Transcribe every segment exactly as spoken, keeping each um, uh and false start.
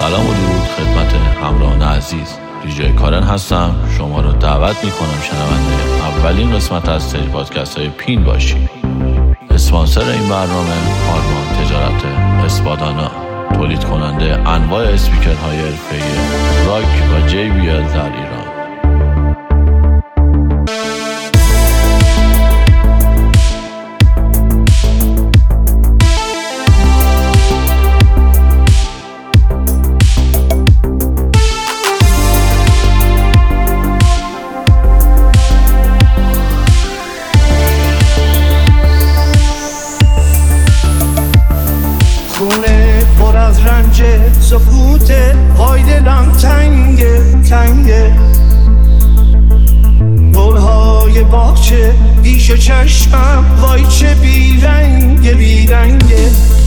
سلام و درود خدمت همراهان عزیز. دیجی کارن هستم. شما رو دعوت میکنم شنونده اولین قسمت از سری پادکست های پین باشید. اسپانسر این برنامه آرمان تجارت اسپادانا، تولید کننده انواع اسپیکرهای حرفه‌ای راک و جی بی ال در ایران. سکوته پای دلم تنگه تنگه، گلهای باغچه پیش چشمم وای چه بیرنگه بیرنگه،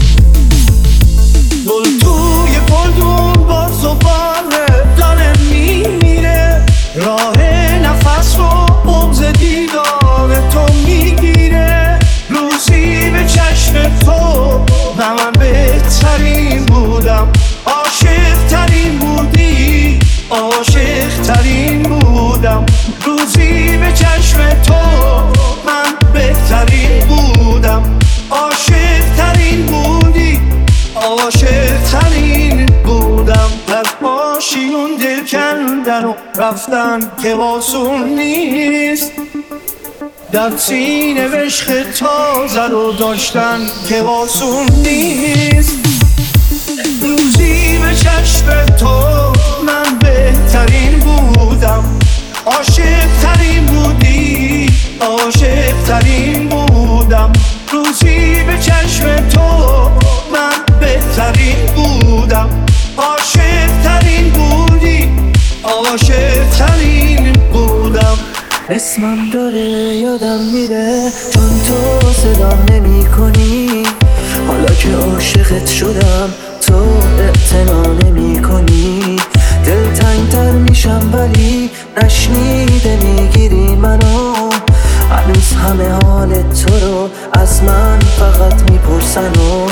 گل توی گلدون با زباله داره میمیره، راه نفس رو بغض دیدار تو میگیره، روزی به چشم تو و من بهترین بودم، عاشق ترین بودی، عاشق ترین بودم، روزی به چشم تو من بهترین بودم، عاشق ترین بودی، عاشق ترین بودم. از ماشیون دل کندن و رفتن که آسون نیست، در سینه عشق تازه رو داشتن که آسون نیست، روزی به چشم تو من بهترین بودم، عاشق ترین بودی، عاشق ترین بودم، روزی به چشم تو من بهترین بودم، عاشق ترین بودی، عاشق ترین بودم. اسمم داره یادم میره چون تو صدام نمی کنی، حالا که عاشقت شدم تو اعتنا نمی کنی، دلتنگ تر میشم ولی نشنیده میگیری منو، هنوز همه حال تو رو از من فقط میپرسن و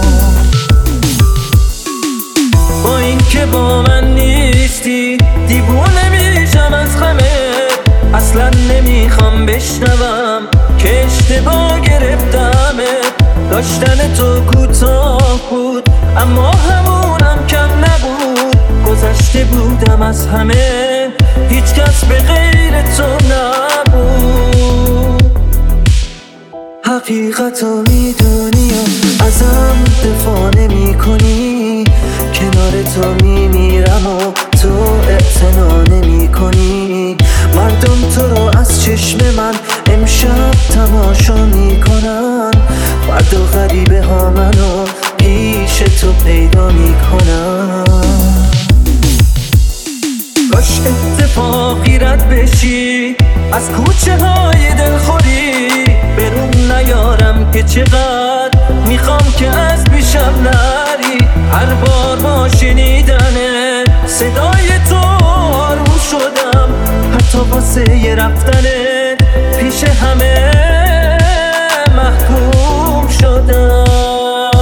با این که با من نیستی دیوونه میشم از غمه، اصلا نمیخوام بشنوم که اشتباه گرفتمت، داشتن تو کوتاه بود اما همونم کم نبود، گذشته بودم از همه هیچ کس به غیر تو نبود، حقیقتو میدونی و ازم دفاع نمی کنی، کنار تو میمیرم و تو اعتنا نمی کنی، مردم تو رو از چشم من امشب تماشا میکنن، فردا غریبه ها منو پیش تو پیدا میکنن، باش اتفاقی رد بشی از کوچه های دلخوری، برون نیارم که چقدر میخوام که از پیشم نری، هر بار با شنیدن صدای تو آروم شدم، حتی واسه یه رفتنه پیش همه محکوم شدم،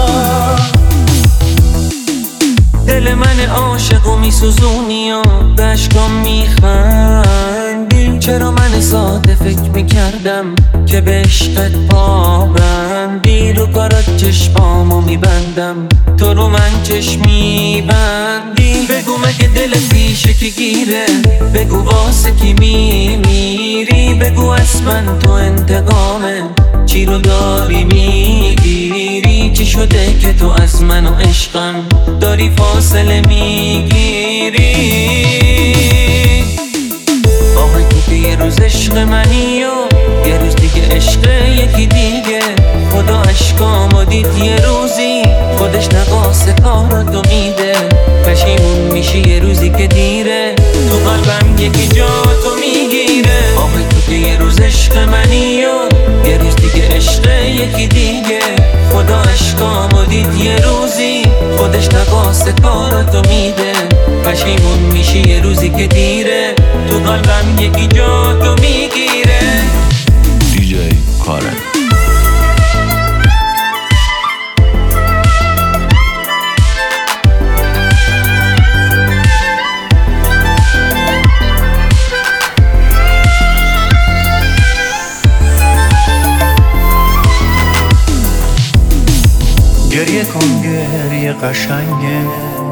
دل من عاشقو میسوزونی و به عشقام میخندی، چرا من ساده فکر میکردم که به عشقت پابندی، رو کارات چشمامو میبندم تو رو من چشم میبندی، بگو مگه دلت پیشه که گیره، بگو واسه کی میمیری، بگو از من تو انتقامه چی رو داری میگیری، چی شده که تو از من و عشقم داری فاصله میگیری، آخه تو که یه روز عشق منی و یه روز دیگه عشق یکی دیگه، خدا عشقامو دید یه روزی خودش نقاس کاراتو میده، پشیمون میشی یه روزی که دیره، تو قلبم یکی جا تو میگیره، آخه تو که یه روز عشق منی و یه روز دیگه عشق یکی دیگه، خدا عشقامو دید یه روزی خودش نقاس کاراتو میده، پشیمون میشی یه روزی که دیره، تو قلبم یکی جا تو میگیره. دیجی کارن. گریه کن گریه قشنگه،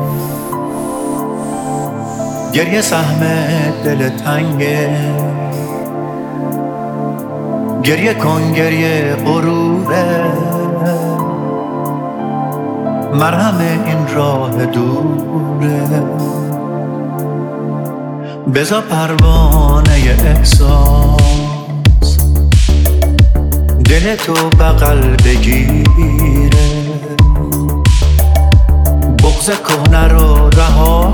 گریه سهم دل تنگه، گریه کن گریه غروره، مرهم این راه دوره. بذار پروانه احساس دل تو بغل بگیره، بغض کهنه رو رها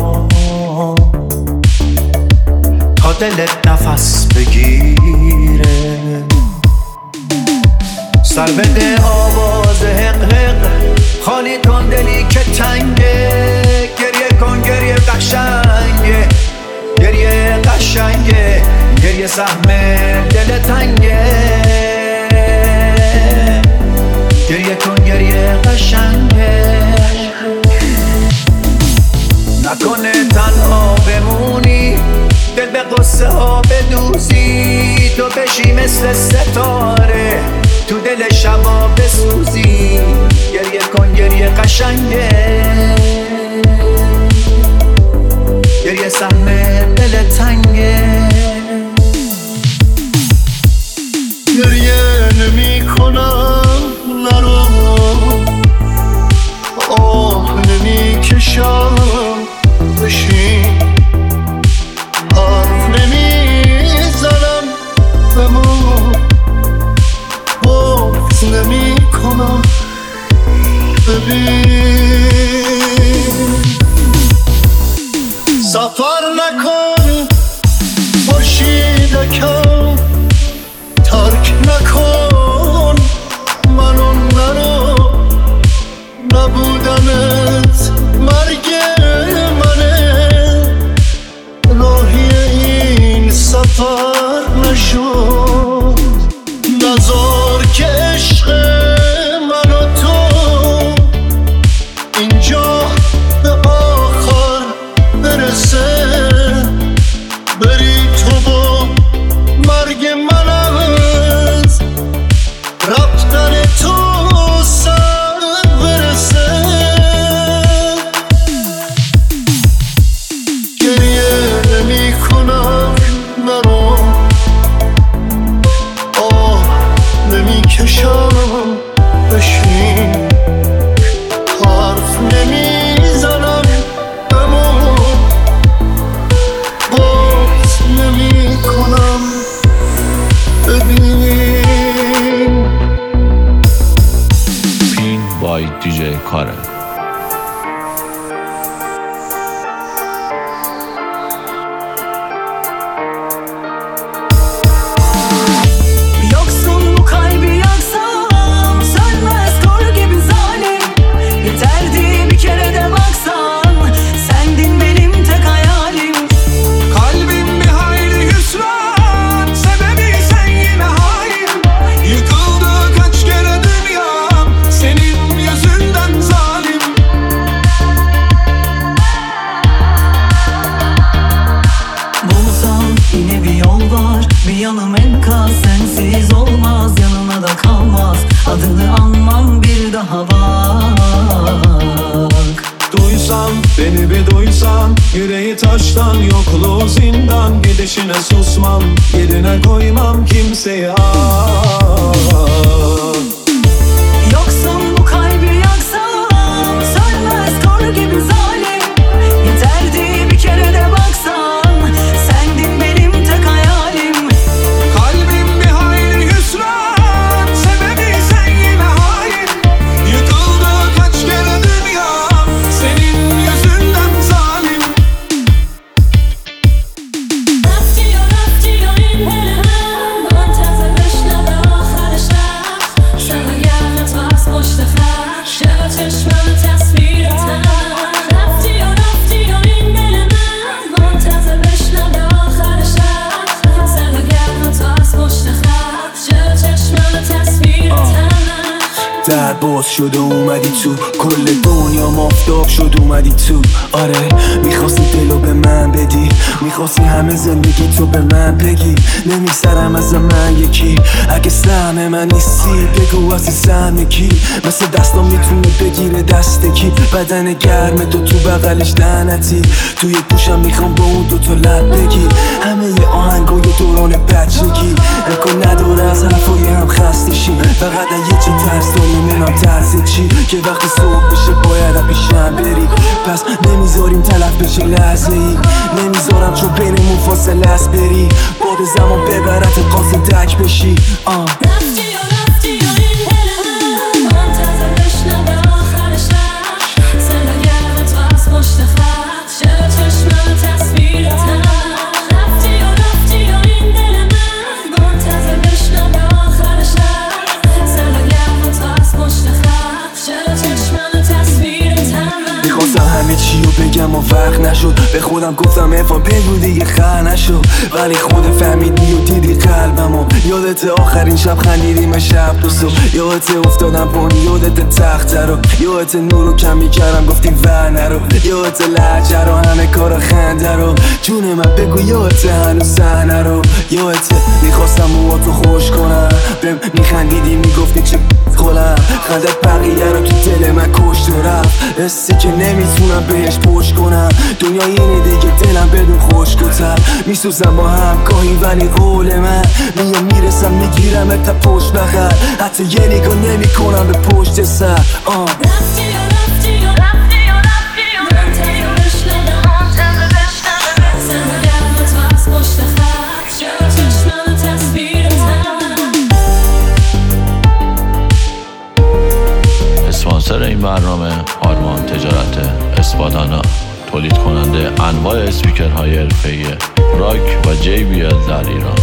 تا دلت نفس بگیره. سر بده آواز حق حق، خالی کن دلی که تنگه، گریه کن گریه قشنگه، گریه قشنگه، گریه سهم دل تنگه، گریه کن گریه قشنگه. نکنه تنها بمونی، دل به قصه ها بدوزی، تو بشی مثل ستاره تو دل شبا بسوزی. گریه کن گریه قشنگه، گریه سهم دل تنگه. گریه نمی کنم نرو، آه نمی کشم بشین، حرف نمی زنم بمون، بغض نمی کنم ببین. سفر نکن خورشیدکم، ترک نکن منو نرو، نبودنت مرگ منه، راهی این سفر نشد. نذار که عشق من و تو اینجا به آخر برسه، بری تو با مرگ من از رفتن تو سر برسه. گریه نمی کنم نرو، آه نمی کشم بشین، حرف نمی زنم بمون، بغض نمی کنم ببین. پین بای دیجی کارن. Yoksun bu kalbi yaksam, sönmez kor gibi zalim. Yeterdi bir kere de baksan, sendin benim tek hayalim. Kalbim bir hayli hüsran, sebebi sen yine hain. Yıkıldı kaç kere dünyam, senin yüzünden zalim. Bulsam yine bir yol var, bir yanım enkaz, sensiz olmaz, yanına da kalmaz. Adını anmam bir daha bak. Duysan, beni bir duysan, yüreği taştan, yokluğu zindan, gidişine susmam, yerine koymam kimseyi ah. Yoksun bu kalbi yaksam, sönmez kor gibi zalim. Yeterdi bir kere de baksan, sendin benim tek hayalim. Kalbim bir hayli hüsran, sebebi sen yine hain. Yıkıldı kaç kere dünyam, senin yüzünden zalim. رفتی و رفتی و این دل من منتظر بشنوه آخر شب، شب گرم تو از پشت خط، شب چشمم تصویرتم. رفتی و رفتی و این دل من منتظر بشنوه آخر شب، شب گرم تو از پشت خط، شب چشمم تصویرتم. در باز شد و اومدی تو، کل دنیا مافتاب شد اومدی تو. آره میخواستی دلو به من بدی، میخواستی همه زندگی تو به من بگی. نمیگذرم از من یکی، اگه سهم من نیستی بگو عزیزم یکی. مثل دستام میتونه بگیره دست کی، بدن گرم تو تو بغلش لعنتی. توی گوشم میخوام با اون دوتا لب بگی، همه ی آهنگای دوران بچگی. امکان نداره از حرفای هم خسته شی، فقط یه چی ترس داری منم ترس چی، که وقتی صبح بشه باید پیشم بری. پس نمیذاریم تلف بشه لحظه ای، نمیذارم چون بینمون فاصله است بری. باد زمان ببرت قاصد دک بشی. آه رفتی و رفتی و این دل من منتظر بشنوه آخر شب. صدا گرم تو از پشت خط، چرا چشمم تصویرتم. رفتی و رفتی و این دل من منتظر بشنوه آخر شب. صدا گرم تو از پشت خط، چرا چشمم تصویرتم. میخواستم همه چی رو بگم و وقت نشد، به خودم گفتم افان بگو دیگه خر نشد. ولی خود فهمیدی و دیدی قلبمو، یادت آخرین شب خندیدیم شب دو صبح. یادت افتادم بانی، یادت تخت رو، یادت نور رو کم میکردم گفتی ور نرو. یادت لحجه رو، همه کارا خنده رو، جون من بگو یادت هنوز صحنه رو. یادت میخواستم موهاتو خوش کنم، بهم میخندیدی میگفتی چه خولم. خندت بقیه رو تو دل من کشت و رفت، حسی که نمیتونم بهش پشت کنم. دنیا اینه دیگه دلم بدون خشک و تر، میسوزم با هم گاهی ولی قول من میام میرسم میگیرم تا پشت بغل. حتی یه نگاه نمی کنم به پشت سر. آه رفتی و رفتی و رفتی و رفتی و منتظر بشنوه منتظر بشنوه صدا گرم تو از پشت خط، چرا چشمم تصویرتم. اسپانسر این برنامه آرمان تجارت اسپادانا، تولید کننده انواع اسپیکرهای حرفه‌ای راک و جی بی ال در ایران.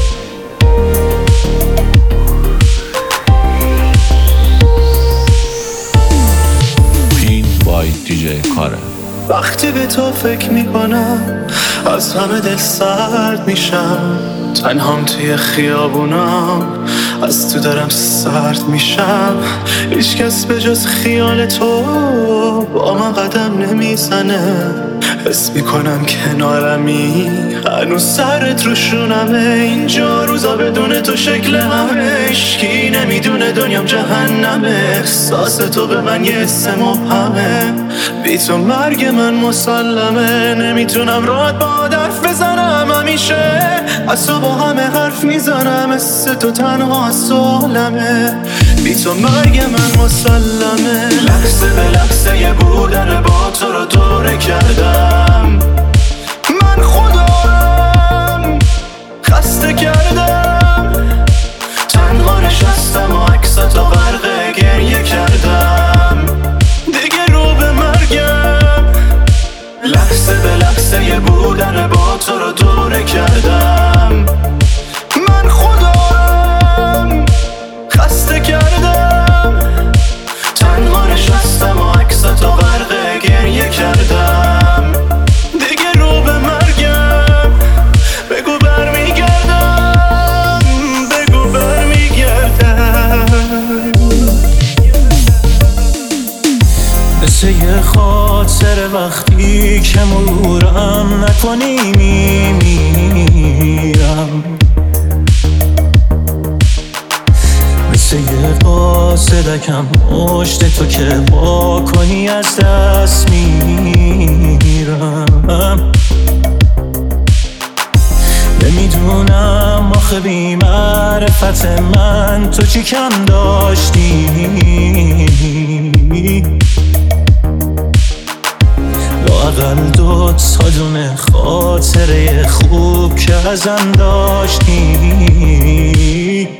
پین بای دیجی کارن. وقتی به تو فکر میکنم از همه دل سرد میشم، تنهام توی خیابونام از تو دارم سرد میشم. هیچ کس به جز خیال تو با من قدم نمیزنه، حس میکنم کنارمی هنوز سرت روشونمه. اینجا روزا بدون تو شکل همه، اشکی نمیدونه دنیام جهنمه. احساس تو به من یه حس مبهمه، بی تو مرگ من مسلمه. نمیتونم راحت با حرف بزنم، همیشه از تو با همه حرف میزنم. حس تو تنها سالمه، بی تو مرگ من مسلمه. لحظه به لحظه یه بودن با تو رو دوره کردم، من خودم خسته کردم. تنها نشستم و عکستو غرق گریه کردم، دیگه رو به مرگم. لحظه به لحظه یه بودن با تو رو دوره کردم، من خودم خسته کردم. تنها نشستم و عکستو غرق گریه کردم، دیگه رو به مرگم. بگو برمیگردم، بگو برمیگردم. مثل یه خاطر وقتی که مرورم نکنی میمیرم، مثل یه قاصدکم مشت تو که با کنی از دست میرم. نمیدونم آخه بی معرفت من تو چی کم داشتی، لااقل دو تا دونه خاطره خوب که ازم داشتی.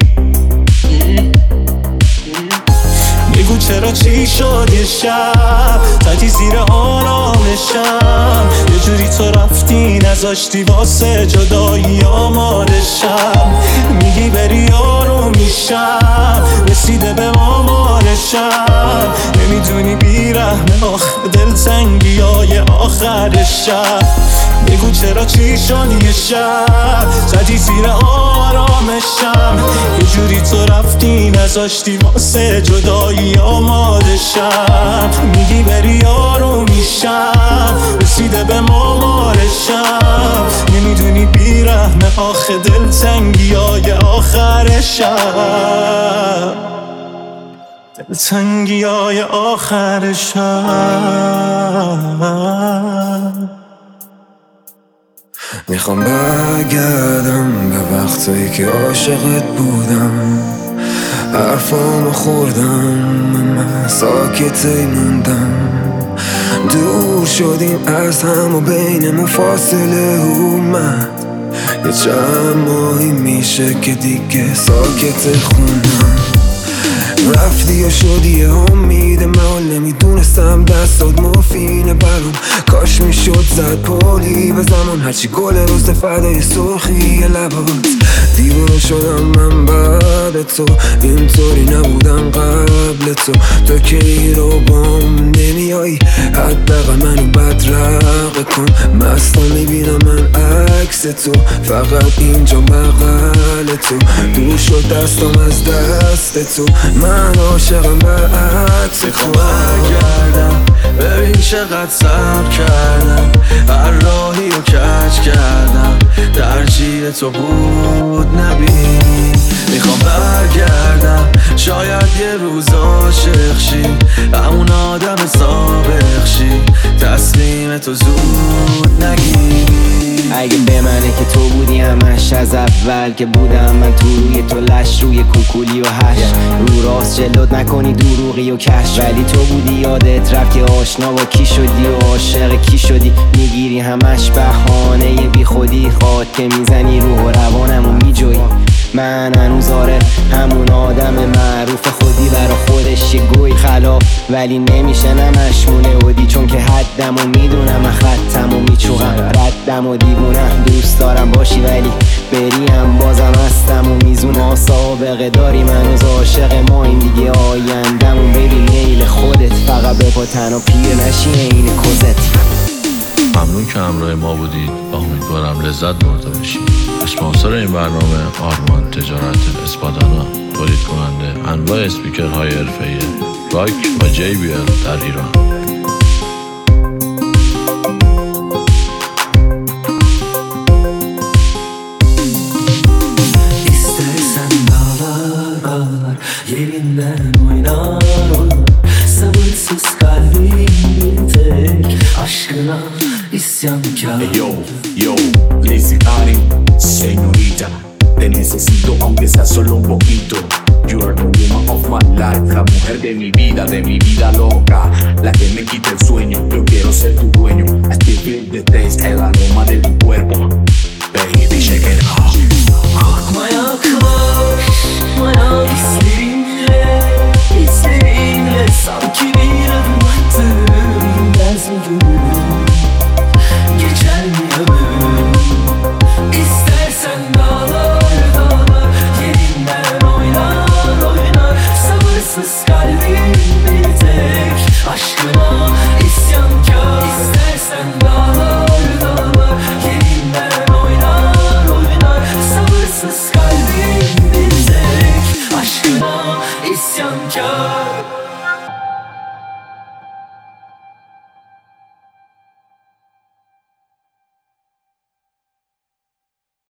بگو چرا چی شد یه شب تکی زیر آرامشم، یه جوری تو رفتی نذاشتی واسه جدایی آمادشم. میگی بری آروم میشم، رسیده به آمارشم. نمیدونی بیرحمه آخه دلتنگی های آخر شب. بگو چرا چی شد یه شب زدی زیر آرامشم، یه جوری تو رفتی نذاشتی واسه جدایی آماده شم. میگی بری آروم میشم، رسیده به مامارشم، نمیدونی بیرحمه آخه دلتنگی های آخر شب، دلتنگی های آخر شب. میخوام برگردم به وقتایی که عاشقت بودم، حرفامو خوردم من ساکتی موندم، دور شدیم از هم و بینمون فاصله اومد، یه چند ماهی میشه که دیگه ساکت خونم. رفتی و شدی امید من، نمیدونستم دستات مفینه برام، کاش میشد زد پولی به زمان، هرچی گل روز فدای سرخی لبات. دیوونه شدم من بعد تو، اینطوری نبودم قبل تو، تو که رو بام نمیایی حداقل منو بدرقه کن. مستا میبینم من عکس تو، فقط اینجا بغل تو، دور شد دستم از دست تو، من عاشقم به عکس تو. برگردم ببین چقدر صبر کردم، هر راهی رو کج کردم، ترجیح تو بود نبینی. میخوام برگردم شاید یه روز عاشق شی، همون آدم سابق شی، تسلیم تو زود نگیری. اگه به منه که تو بودی همش از اول که بودم من، تو روی تو لش روی کوکولی و هش، رو راست جلوت نکنی دروغی و کش، ولی تو بودی یادت رفت که آشنا با کی شدی و عاشق کی شدی، میگیری همش بهانه بی خودی، خواد که میزنی روح و روانم و میجوی. من هنوز آره همون آدم معروف خودی برا خودش یه گوی خلاف، ولی نمیشه نمشمونه بودی، چون که حدم و میدونم من خطم و میچوغم ردم و دیوونم، دوست دارم باشی ولی بریم بازم هستم و میزون. ما سابقه داریم هنوز عاشق ما این دیگه آیندمون، ببین میل خودت فقط به پا تنها پیر نشی این کزت. ممنون که همراه ما بودید و امیدوارم لذت برده باشید. اسپانسر این برنامه آرمان تجارت اسپادانا، تولید کننده انواع اسپیکرهای حرفه‌ای راک و جی بی ال در ایران. İstersen dağlar ağlar, yerinden oynar oynar, sabırsız kalbim bir tek aşkına isyankar. Hey, yo, yo, Lazy Ari, señorita, te necesito aunque sea solo un poquito. You are the woman of my life, la mujer de mi vida, de mi vida loca, la que me quita el sueño. Yo quiero ser tu dueño. I still feel the taste, el aroma de tu cuerpo. Baby, shake it off. Korkma yaklaş, bana hislerinle, hislerinle sanki bir adım attım. Bilmez mi gönlüm, geçer mi ömrüm? İstersen dağlar dağlar, yerinden oynar oynar, sabırsız kal.